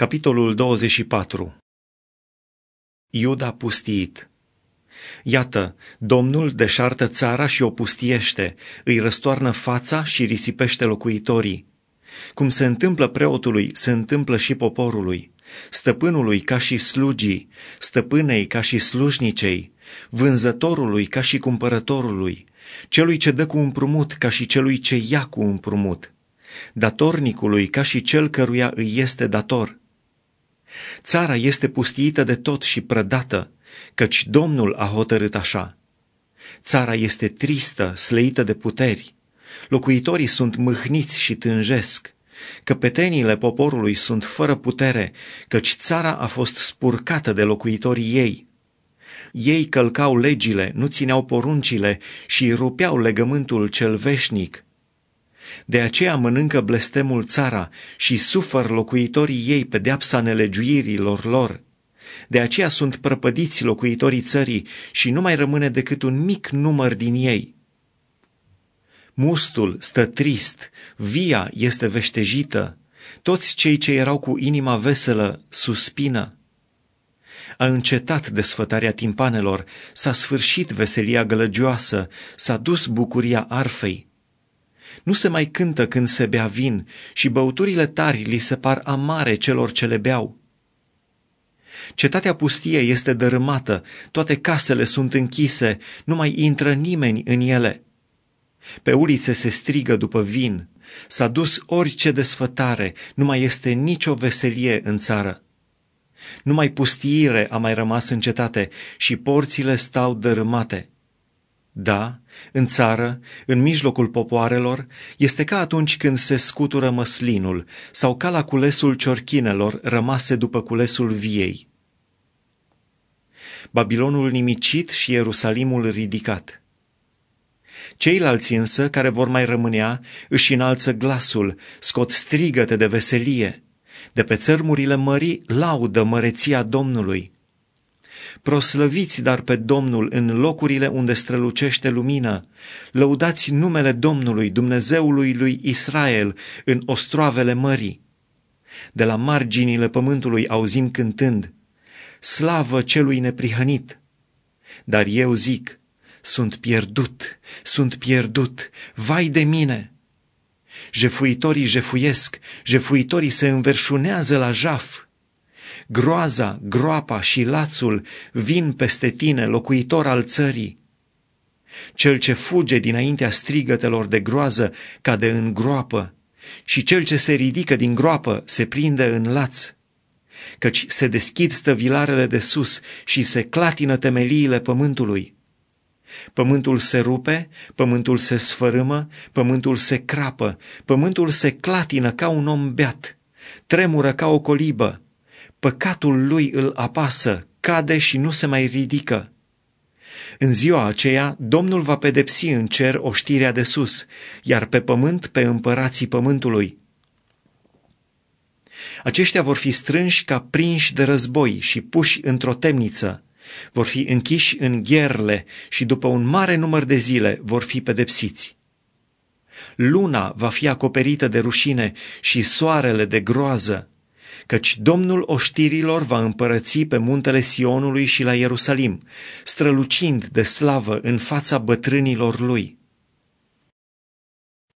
Capitolul 24. Iuda pustiit. Iată, Domnul deșartă țara și o pustiește, îi răstoarnă fața și risipește locuitorii. Cum se întâmplă preotului, se întâmplă și poporului, stăpânului ca și slugii, stăpânei ca și slujnicei, vânzătorului ca și cumpărătorului, celui ce dă cu împrumut ca și celui ce ia cu împrumut, datornicului ca și cel căruia îi este dator. Țara este pustiită de tot și prădată, căci Domnul a hotărât așa. Țara este tristă, sleită de puteri. Locuitorii sunt mâhniți și tânjesc. Căpetenile poporului sunt fără putere, căci țara a fost spurcată de locuitorii ei. Ei călcau legile, nu țineau poruncile și rupeau legământul cel veșnic. De aceea mănâncă blestemul țara și sufăr locuitorii ei pedeapsa nelegiuirilor lor. De aceea sunt prăpădiți locuitorii țării și nu mai rămâne decât un mic număr din ei. Mustul stă trist, via este veștejită, toți cei ce erau cu inima veselă suspină. A încetat desfătarea timpanelor, s-a sfârșit veselia gălăgioasă, s-a dus bucuria arfei. Nu se mai cântă când se bea vin și băuturile tari li se par amare celor ce le beau. Cetatea pustie este dărâmată, toate casele sunt închise, nu mai intră nimeni în ele. Pe ulițe se strigă după vin, s-a dus orice desfătare, nu mai este nicio veselie în țară. Numai pustiire a mai rămas în cetate și porțile stau dărâmate. Da, în țară, în mijlocul popoarelor, este ca atunci când se scutură măslinul sau ca la culesul ciorchinelor rămase după culesul viei. Babilonul nimicit și Ierusalimul ridicat. Ceilalți însă, care vor mai rămânea, își înalță glasul, scot strigăte de veselie. De pe țărmurile mării laudă măreția Domnului. Proslăviți dar pe Domnul în locurile unde strălucește lumina, lăudați numele Domnului, Dumnezeului lui Israel, în ostroavele mării. De la marginile pământului auzim cântând, slavă celui neprihănit. Dar eu zic, sunt pierdut, vai de mine! Jefuitorii jefuiesc, jefuitorii se înverșunează la jaf. Groaza, groapa și lațul vin peste tine, locuitor al țării. Cel ce fuge dinaintea strigătelor de groază cade în groapă și cel ce se ridică din groapă se prinde în laț. Căci se deschid stăvilarele de sus și se clatină temeliile pământului. Pământul se rupe, pământul se sfărâmă, pământul se crapă, pământul se clatină ca un om beat, tremură ca o colibă. Păcatul lui îl apasă, cade și nu se mai ridică. În ziua aceea, Domnul va pedepsi în cer oștirea de sus, iar pe pământ pe împărații pământului. Aceștia vor fi strânși ca prinși de război și puși într-o temniță, vor fi închiși în gherle și după un mare număr de zile vor fi pedepsiți. Luna va fi acoperită de rușine și soarele de groază, căci Domnul oștirilor va împărăți pe muntele Sionului și la Ierusalim, strălucind de slavă în fața bătrânilor lui.